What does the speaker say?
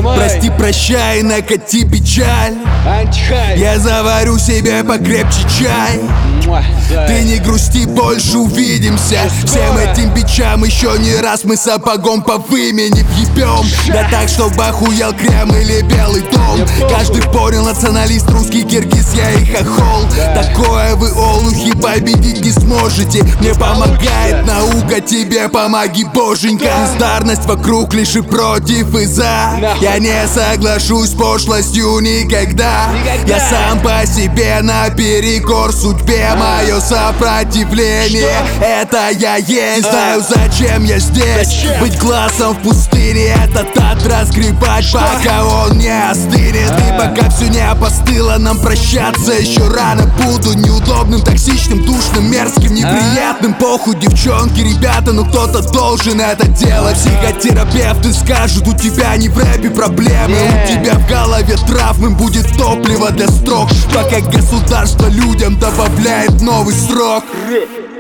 Прости, прощай, накати печаль. Я заварю себе покрепче чай. Ты не грусти, больше увидимся. Всем этим бичам еще не раз мы сапогом по вымени въебем. Да так, чтобы охуел Кремль или Белый дом. Каждый понял, националист, русский, киргиз, я и хохол. Такое вы, олухи, победить не сможете. Мне помогает наука, тебе помоги, боженька. Бездарность вокруг лишь и против и за. Я не соглашусь с пошлостью никогда. Я сам по себе наперекор судьбе. Мое сопротивление, это я есть. Знаю, зачем я здесь. Быть глазом в пустыне, этот ад разгребать, пока он не остынет. И пока все не опостыло, нам прощаться еще рано. Буду неудобным, токсичным, душным, мерзким, неприятным. Похуй, девчонки, ребята, но кто-то должен это делать. Психотерапевты скажут, у тебя не в рэпе проблемы. У тебя в голове травмы, будет топливо для строк. Пока государство людям добавляет новый срок.